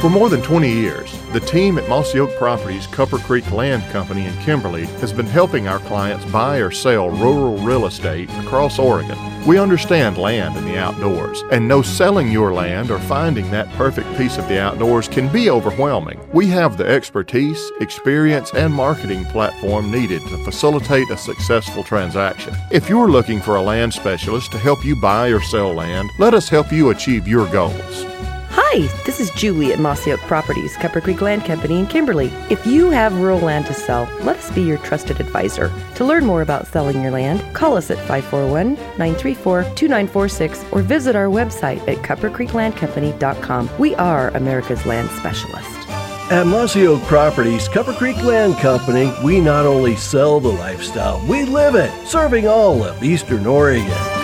For more than 20 years, the team at Mossy Oak Properties Copper Creek Land Company in Kimberly has been helping our clients buy or sell rural real estate across Oregon. We understand land and the outdoors and know selling your land or finding that perfect piece of the outdoors can be overwhelming. We have the expertise, experience, and marketing platform needed to facilitate a successful transaction. If you're looking for a land specialist to help you buy or sell land, let us help you achieve your goals. Hi, this is Julie at Mossy Oak Properties, Copper Creek Land Company in Kimberly. If you have rural land to sell, let us be your trusted advisor. To learn more about selling your land, call us at 541-934-2946 or visit our website at coppercreeklandcompany.com. We are America's land specialist. At Mossy Oak Properties, Copper Creek Land Company, we not only sell the lifestyle, we live it, serving all of Eastern Oregon.